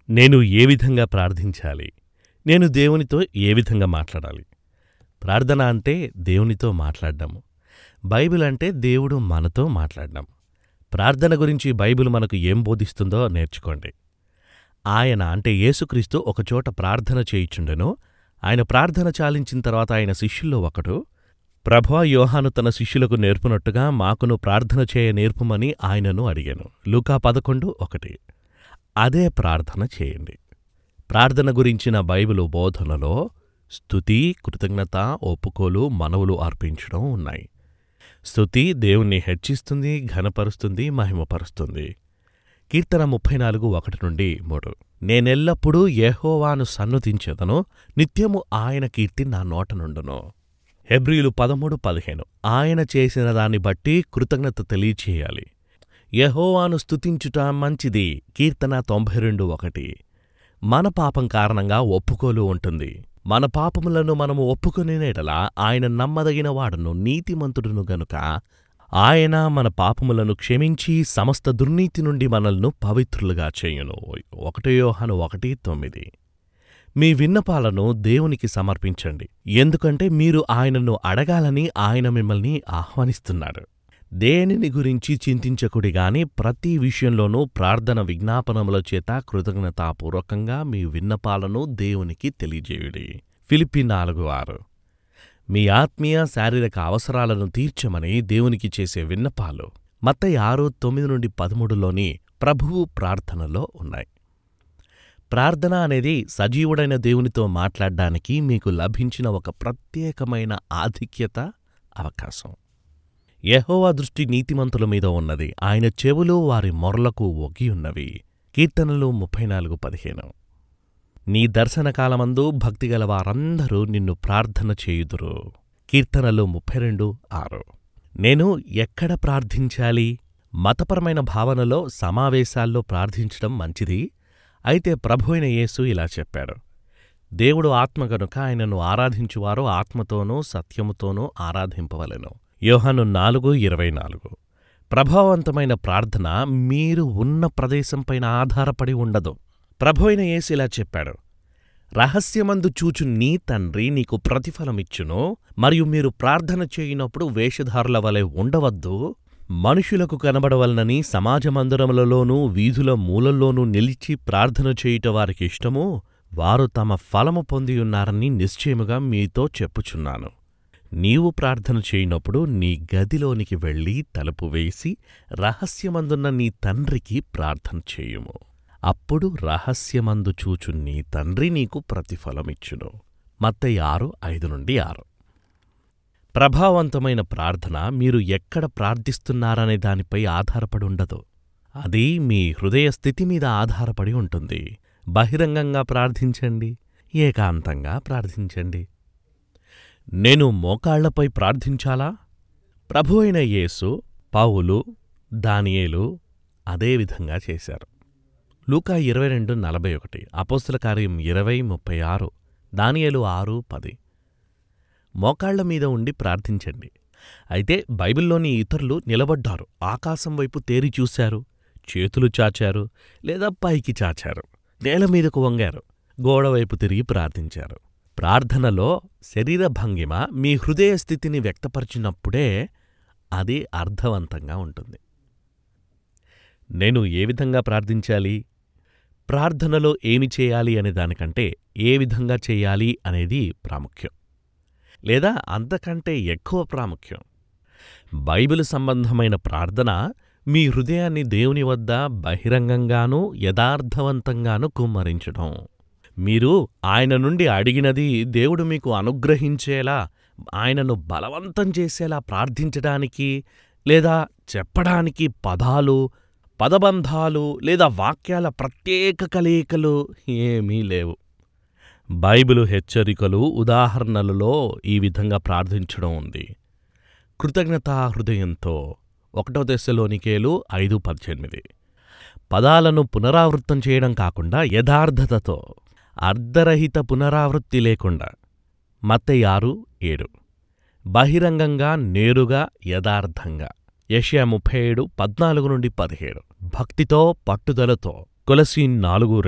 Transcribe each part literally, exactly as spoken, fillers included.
నేను ఏ విధంగా ప్రార్థించాలి? నేను దేవునితో ఏ విధంగా మాట్లాడాలి? ప్రార్థన అంటే దేవునితో మాట్లాడ్డము. బైబిల్ అంటే దేవుడు మనతో మాట్లాడ్డం. ప్రార్థన గురించి బైబిల్ మనకు ఏం బోధిస్తుందో నేర్చుకోండి. ఆయన అంటే యేసుక్రీస్తు ఒకచోట ప్రార్థన చేయుచుండెను. ఆయన ప్రార్థన చాలించిన తర్వాత ఆయన శిష్యుల్లో ఒకడు, ప్రభువా, యోహాను తన శిష్యులకు నేర్పునట్టుగా మాకును ప్రార్థన చేయ నేర్పుమని ఆయనను అడిగాను. లూకా పదకొండు ఒకటి. అదే ప్రార్థన చేయండి. ప్రార్థన గురించిన బైబిలు బోధనలో స్తుతి, కృతజ్ఞత, ఒప్పుకోలు, మనవులు అర్పించడం ఉన్నాయి. స్తుతి దేవుణ్ణి హెచ్చిస్తుంది, ఘనపరుస్తుంది, మహిమపరుస్తుంది. కీర్తన ముప్పై నాలుగు ఒకటి నుండి మూడు. నేనెల్లప్పుడూ యెహోవాను సన్నుతించెదను, నిత్యము ఆయన కీర్తి నా నోట నుండును. హెబ్రీయులు పదమూడు పదిహేను. ఆయన చేసిన దాన్ని బట్టి కృతజ్ఞత తెలియచేయాలి. యెహోవాను స్తుతించుట మంచిది. కీర్తన తొంభై రెండు ఒకటి. మన పాపం కారణంగా ఒప్పుకోలు ఉంటుంది. మన పాపములను మనము ఒప్పుకొనినేడలా ఆయన నమ్మదగిన వాడును, నీతిమంతుడును గనుక ఆయన మన పాపములను క్షమించి సమస్త దుర్నీతి నుండి మనల్ని పవిత్రులుగా చేయును. ఒకటో యోహాను ఒకటి తొమ్మిది. మీ విన్నపాలను దేవునికి సమర్పించండి, ఎందుకంటే మీరు ఆయనను అడగాలని ఆయన మిమ్మల్ని ఆహ్వానిస్తున్నాడు. దేనిని గురించి చింతించకుడి గాని ప్రతి విషయంలోనూ ప్రార్థన విజ్ఞాపనముల చేత కృతజ్ఞతాపూర్వకంగా మీ విన్నపాలను దేవునికి తెలియజేయుడి. ఫిలిప్పీ నాలుగు ఆరు. మీ ఆత్మీయ శారీరక అవసరాలను తీర్చమని దేవునికి చేసే విన్నపాలు మత్తయి ఆరు తొమ్మిది నుండి పదమూడులోని ప్రభువు ప్రార్థనలో ఉన్నాయి. ప్రార్థన అనేది సజీవుడైన దేవునితో మాట్లాడ్డానికి మీకు లభించిన ఒక ప్రత్యేకమైన ఆధిక్యత, అవకాశం. యెహోవా దృష్టి నీతిమంతుల మీద ఉన్నది, ఆయన చెవులు వారి మొర్లకు ఒగ్గియున్నవి. కీర్తనలు ముప్పై నాలుగు పదిహేను. నీ దర్శనకాలమందు భక్తిగల వారందరూ నిన్ను ప్రార్థన చేయుదురు. కీర్తనలు ముప్పై రెండు ఆరు. నేను ఎక్కడ ప్రార్థించాలి? మతపరమైన భావనలో, సమావేశాల్లో ప్రార్థించడం మంచిది. అయితే ప్రభువైన యేసు ఇలా చెప్పాడు, దేవుడు ఆత్మ గనుక ఆయనను ఆరాధించువారు ఆత్మతోనూ సత్యముతోనూ ఆరాధింపవలెను. యోహాను నాలుగు ఇరవై నాలుగు. ప్రభావవంతమైన ప్రార్థన మీరు ఉన్న ప్రదేశంపైన ఆధారపడి ఉండదు. ప్రభువైన యేసు ఇలా చెప్పాడు, రహస్యమందు చూచు నీ తండ్రి నీకు ప్రతిఫలమిచ్చును. మరియు మీరు ప్రార్థన చేయునప్పుడు వేషధారుల వలె ఉండవద్దు, మనుషులకు కనబడవలనని సమాజమందిరములలోనూ వీధుల మూలల్లోనూ నిలిచి ప్రార్థన చేయుట వారికి ఇష్టము. వారు తమ ఫలము పొందియున్నారని నిశ్చయముగా మీతో చెప్పుచున్నాను. నీవు ప్రార్థన చేయునప్పుడు నీ గదిలోనికి వెళ్ళి తలుపు వేసి రహస్యమందున్న నీ తండ్రికి ప్రార్థన చేయుము. అప్పుడు రహస్యమందు చూచు నీ తండ్రి నీకు ప్రతిఫలమిచ్చును. మత్తయి ఆరు ఐదు నుండి ఆరు. ప్రభావవంతమైన ప్రార్థన మీరు ఎక్కడ ప్రార్థిస్తున్నారనే దానిపై ఆధారపడి ఉండదు. అది మీ హృదయ స్థితి మీద ఆధారపడి ఉంటుంది. బహిరంగంగా ప్రార్థించండి, ఏకాంతంగా ప్రార్థించండి. నేను మోకాళ్లపై ప్రార్థించాలా? ప్రభువైన యేసు, పౌలు, దానియేలు అదే విధంగా చేశారు. లూకా ఇరవై రెండు నలభై ఒకటి, అపోస్తల కార్యం ఇరవై ముప్పై ఆరు, దానియేలు ఆరు పది. మోకాళ్ల మీద ఉండి ప్రార్థించండి. అయితే బైబిల్లోని ఇతరులు నిలబడ్డారు, ఆకాశం వైపు తేరి చూశారు, చేతులు చాచారు లేదా పైకి చాచారు, నేల మీదకు వంగారు, గోడవైపు తిరిగి ప్రార్థించారు. ప్రార్థనలో శరీర భంగిమ మీ హృదయ స్థితిని వ్యక్తపరిచినప్పుడే అది అర్థవంతంగా ఉంటుంది. నేను ఏ విధంగా ప్రార్థించాలి? ప్రార్థనలో ఏమి చేయాలి అనే దానికంటే ఏ విధంగా చేయాలి అనేది ప్రాముఖ్యం, లేదా అంతకంటే ఎక్కువ ప్రాముఖ్యం. బైబిలు సంబంధమైన ప్రార్థన మీ హృదయాన్ని దేవుని వద్ద బహిరంగంగానూ యథార్థవంతంగానూ కుమ్మరించడం. మీరు ఆయన నుండి అడిగినది దేవుడు మీకు అనుగ్రహించేలా, ఆయనను బలవంతం చేసేలా ప్రార్థించడానికి లేదా చెప్పడానికి పదాలు, పదబంధాలు లేదా వాక్యాల ప్రత్యేక కలయికలు ఏమీ లేవు. బైబిలు హెచ్చరికలు, ఉదాహరణలలో ఈ విధంగా ప్రార్థించడం ఉంది. కృతజ్ఞతా హృదయంతో ఒకటో తెస్సలోనికేలు ఐదు పద్దెనిమిది. పదాలను పునరావృత్తం చేయడం కాకుండా యథార్థతతో, అర్ధరహిత పునరావృత్తి లేకుండా. మత్తయి ఆరు ఏడు. బహిరంగంగా, నేరుగా, యథార్థంగా. యెషయా ముప్పై ఏడు పద్నాలుగు నుండి పదిహేడు. భక్తితో, పట్టుదలతో. కొలసీన్ నాలుగు రెండు.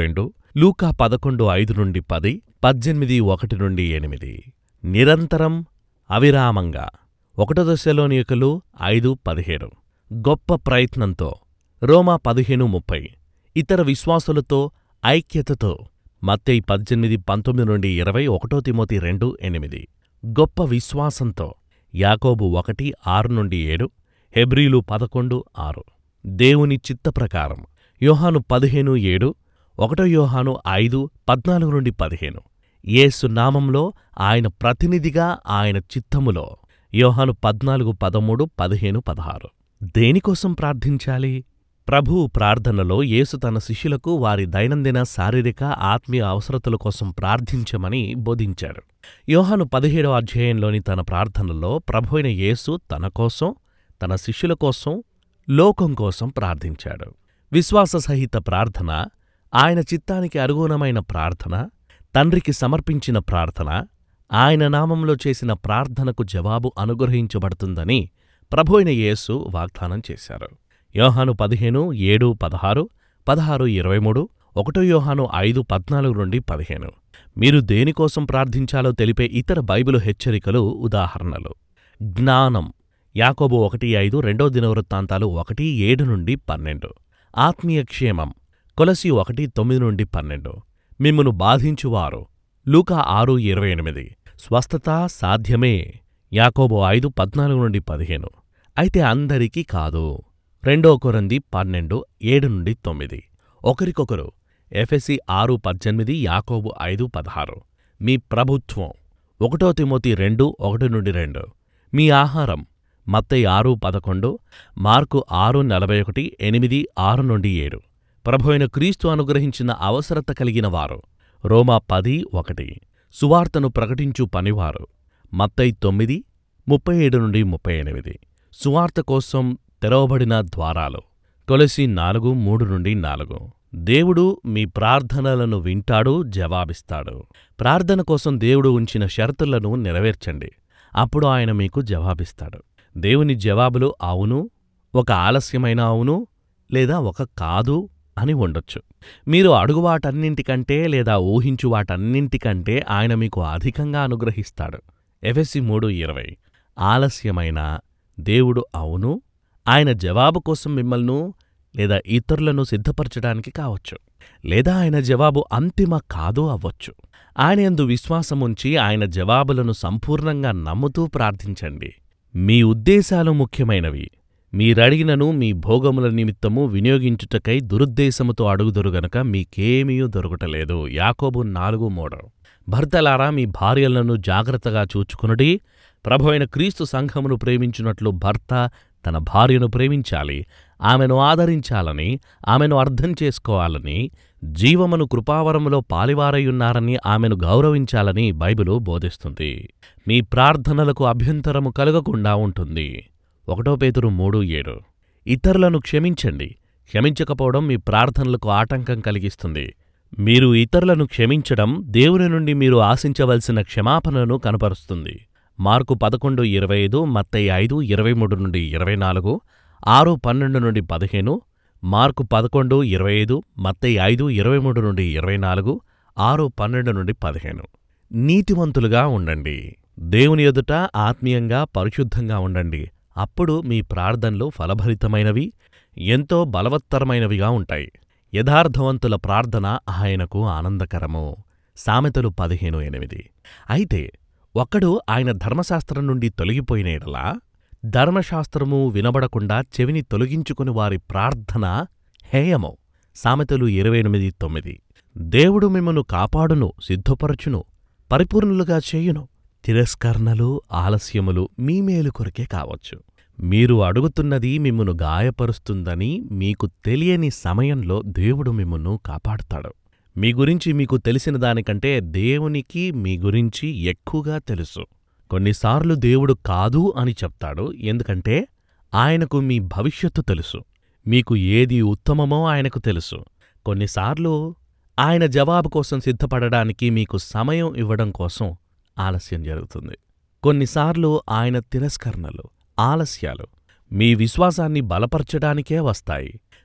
లూకా పదకొండు ఐదు నుండి పది, పద్దెనిమిది ఒకటి నుండి ఎనిమిది. నిరంతరం అవిరామంగా. ఒకటో దశలోనికలు ఐదు పదిహేడు. గొప్ప ప్రయత్నంతో. రోమా పదిహేను ముప్పై. ఇతర విశ్వాసులతో ఐక్యతతో. మత్తయి పద్దెనిమిది పంతొమ్మిది నుండి ఇరవై, ఒకటో తిమోతి రెండు ఎనిమిది. గొప్ప విశ్వాసంతో. యాకోబు ఒకటి ఆరు నుండి ఏడు, హెబ్రీలు పదకొండు ఆరు. దేవుని చిత్తప్రకారం. యోహాను పదిహేను ఏడు, ఒకటో యోహాను ఐదు పద్నాలుగు నుండి పదిహేను. యేసు నామంలో, ఆయన ప్రతినిధిగా, ఆయన చిత్తములో. యోహాను పద్నాలుగు పదమూడు పదిహేను పదహారు. దేనికోసం ప్రార్థించాలి? ప్రభువు ప్రార్థనలో యేసు తన శిష్యులకు వారి దైనందిన శారీరక, ఆత్మీయ అవసరతల కోసం ప్రార్థించమని బోధించాడు. యోహాను పదిహేడవ అధ్యాయంలోని తన ప్రార్థనలో ప్రభువైన యేసు తన కోసం, తన శిష్యుల కోసం, లోకం కోసం ప్రార్థించాడు. విశ్వాస సహిత ప్రార్థన, ఆయన చిత్తానికి అనుగుణమైన ప్రార్థన, తండ్రికి సమర్పించిన ప్రార్థన, ఆయన నామంలో చేసిన ప్రార్థనకు జవాబు అనుగ్రహించబడుతుందని ప్రభువైన యేసు వాగ్దానం చేశారు. యోహాను పదిహేను ఏడు పదహారు, పదహారు ఇరవై మూడు, ఒకటో యోహాను ఐదు పద్నాలుగు నుండి పదిహేను. మీరు దేనికోసం ప్రార్థించాలో తెలిపే ఇతర బైబిలు హెచ్చరికలు ఉదాహరణలు. జ్ఞానం. యాకోబు ఒకటి ఐదు, రెండో దినవృత్తాంతాలు ఒకటి ఏడు నుండి పన్నెండు. ఆత్మీయ క్షేమం. కొలసి ఒకటి తొమ్మిది నుండి పన్నెండు. మిమ్మును బాధించువారు. లూకా ఆరు ఇరవై ఎనిమిది. స్వస్థత సాధ్యమే. యాకోబు ఐదు పద్నాలుగు నుండి పదిహేను. అయితే అందరికీ కాదు. రెండో కొరింథీ పన్నెండు ఏడు నుండి తొమ్మిది. ఒకరికొకరు. ఎఫెసీ ఆరు పద్దెనిమిది, యాకోబు ఐదు పదహారు. మీ ప్రభుత్వం. ఒకటో తిమోతి రెండు ఒకటి నుండి రెండు. మీ ఆహారం. మత్తయి ఆరు పదకొండు, మార్కు ఆరు నలభై ఒకటి, ఎనిమిది ఆరు నుండి ఏడు. ప్రభువైన క్రీస్తు అనుగ్రహించిన అవసరత కలిగిన వారు. రోమా పది ఒకటి. సువార్తను ప్రకటించు పనివారు. మత్తయి తొమ్మిది ముప్పై ఏడు నుండి ముప్పై ఎనిమిది. సువార్త కోసం తెరవబడిన ద్వారాలు. కొలసి నాలుగు మూడు నుండి నాలుగు. దేవుడు మీ ప్రార్థనలను వింటాడు, జవాబిస్తాడు. ప్రార్థన కోసం దేవుడు ఉంచిన షరతులను నెరవేర్చండి. అప్పుడు ఆయన మీకు జవాబిస్తాడు. దేవుని జవాబులు అవును, ఒక ఆలస్యమైన అవును, లేదా ఒక కాదు అని ఉండొచ్చు. మీరు అడుగువాటన్నింటికంటే లేదా ఊహించువాటన్నింటికంటే ఆయన మీకు అధికంగా అనుగ్రహిస్తాడు. ఎఫెసీ మూడు ఇరవై. ఆలస్యమైన దేవుడు అవును, ఆయన జవాబు కోసం మిమ్మల్ని లేదా ఇతరులను సిద్ధపరచడానికి కావచ్చు, లేదా ఆయన జవాబు అంతిమ కాదు అవ్వచ్చు. ఆయన యందు విశ్వాసముంచి ఆయన జవాబులను సంపూర్ణంగా నమ్ముతూ ప్రార్థించండి. మీ ఉద్దేశాలు ముఖ్యమైనవి. మీరడిగినను మీ భోగముల నిమిత్తము వినియోగించుటకై దురుద్దేశముతో అడుగుదురు గనుక మీకేమీయూ దొరకటలేదు. యాకోబు నాలుగు మూడు. భర్తలారా, మీ భార్యలను జాగ్రత్తగా చూచుకునుడి. ప్రభువైన క్రీస్తు సంఘమును ప్రేమించున్నట్లు భర్త తన భార్యను ప్రేమించాలి, ఆమెను ఆదరించాలని, ఆమెను అర్థం చేసుకోవాలని, జీవమును కృపావరములో పాలివారయున్నారని ఆమెను గౌరవించాలని బైబిలు బోధిస్తుంది. మీ ప్రార్థనలకు అభ్యంతరము కలుగకుండా ఉంటుంది. ఒకటో పేతురు మూడు ఏడు. ఇతరులను క్షమించండి. క్షమించకపోవడం మీ ప్రార్థనలకు ఆటంకం కలిగిస్తుంది. మీరు ఇతరులను క్షమించడం దేవుని నుండి మీరు ఆశించవలసిన క్షమాపణను కనపరుస్తుంది. మార్కు పదకొండు ఇరవై ఐదు, మత్తయి ఐదు ఇరవై మూడు నుండి ఇరవై నాలుగు, ఆరు పన్నెండు నుండి పదిహేను, మార్కు పదకొండు ఇరవై ఐదు, మత్తయి ఐదు ఇరవై మూడు నుండి ఇరవై నాలుగు, ఆరు పన్నెండు నుండి పదిహేను. నీతివంతులుగా ఉండండి. దేవుని ఎదుట ఆత్మీయంగా పరిశుద్ధంగా ఉండండి. అప్పుడు మీ ప్రార్థనలు ఫలభరితమైనవి, ఎంతో బలవత్తరమైనవిగా ఉంటాయి. యథార్థవంతుల ప్రార్థన ఆయనకు ఆనందకరము. సామెతలు పదిహేను ఎనిమిది. అయితే ఒక్కడు ఆయన ధర్మశాస్త్రం నుండి తొలగిపోయిన యెడల, ధర్మశాస్త్రము వినబడకుండా చెవిని తొలగించుకుని వారి ప్రార్థన హేయము. సామెతలు ఇరవై ఎనిమిది తొమ్మిది. దేవుడు మిమ్మును కాపాడును, సిద్ధపరచును, పరిపూర్ణులుగా చేయును. తిరస్కరణలు, ఆలస్యములు మీ మేలు కొరకే కావచ్చు. మీరు అడుగుతున్నది మిమ్మును గాయపరుస్తుందని మీకు తెలియని సమయంలో దేవుడు మిమ్మును కాపాడుతాడు. మీ గురించి మీకు తెలిసిన దానికంటే దేవునికి మీ గురించి ఎక్కువగా తెలుసు. కొన్నిసార్లు దేవుడు కాదు అని చెప్తాడు, ఎందుకంటే ఆయనకు మీ భవిష్యత్తు తెలుసు. మీకు ఏది ఉత్తమమో ఆయనకు తెలుసు. కొన్నిసార్లు ఆయన జవాబు కోసం సిద్ధపడడానికి మీకు సమయం ఇవ్వడం కోసం ఆలస్యం జరుగుతుంది. కొన్నిసార్లు ఆయన తిరస్కరణలు, ఆలస్యాలు మీ విశ్వాసాన్ని బలపరచడానికే వస్తాయి.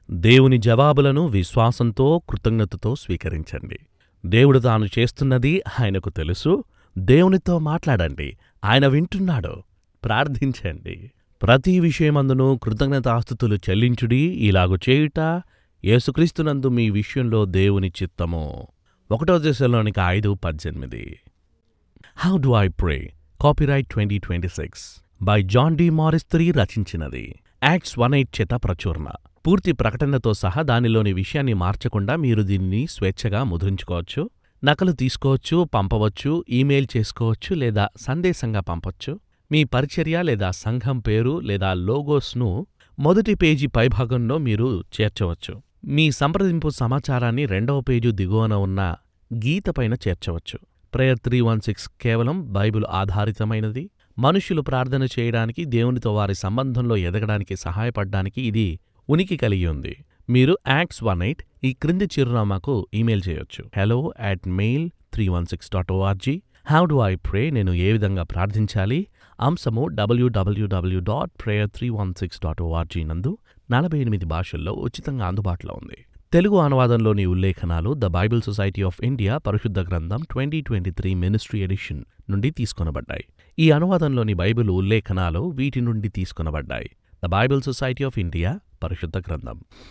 దేవుని జవాబులను విశ్వాసంతో కృతజ్ఞతతో స్వీకరించండి. దేవుడు తాను చేస్తున్నది ఆయనకు తెలుసు. దేవునితో మాట్లాడండి, ఆయన వింటున్నాడు. ప్రార్థించండి. ప్రతి విషయమందును కృతజ్ఞతాస్తుతులు చెల్లించుడి, ఇలాగు చేయుట యేసుక్రీస్తునందు మీ విషయంలో దేవుని చిత్తము. ఒకటో దశలోనికి ఐదు పద్దెనిమిది. How do I pray, copyright twenty twenty six by John D మారిస్త్రీ రచించినది. యాక్ట్స్ వన్ ఎయిట్ చేత ప్రచురణ. పూర్తి ప్రకటనతో సహా దానిలోని విషయాన్ని మార్చకుండా మీరు దీనిని స్వేచ్ఛగా ముద్రించుకోవచ్చు, నకలు తీసుకోవచ్చు, పంపవచ్చు, ఈమెయిల్ చేసుకోవచ్చు లేదా సందేశంగా పంపొచ్చు. మీ పరిచర్య లేదా సంఘం పేరు లేదా లోగోస్ను మొదటి పేజీ పైభాగంలో మీరు చేర్చవచ్చు. మీ సంప్రదింపు సమాచారాన్ని రెండవ పేజీ దిగువన ఉన్న గీతపైన చేర్చవచ్చు. ప్రేయర్ త్రీ వన్ సిక్స్ కేవలం బైబిల్ ఆధారితమైనది. మనుష్యులు ప్రార్థన చేయడానికి, దేవునితో వారి సంబంధంలో ఎదగడానికి సహాయపడ్డానికి ఇది ఉనికి కలిగి ఉంది. మీరు యాక్ట్స్ వన్ ఎయిట్ ఈ క్రింది చిరునామాకు ఈమెయిల్ చేయొచ్చు. Hello at mail three one six dot org. How do I pray, నేను ఏ విధంగా ప్రార్థించాలి అంశము డబ్ల్యూడబ్ల్యూడబ్ల్యూ dot prayer three one six dot org నందు నలభై ఎనిమిది భాషల్లో ఉచితంగా అందుబాటులో ఉంది. తెలుగు అనువాదంలోని ఉల్లేఖనాలు the Bible Society of India పరిశుద్ధ గ్రంథం twenty twenty three ministry edition నుండి తీసుకొనబడ్డాయి. ఈ అనువాదంలోని బైబిల్ ఉల్లేఖనాలు వీటి నుండి తీసుకొనబడ్డాయి. The Bible Society of India పరిశుద్ధ గ్రంథం.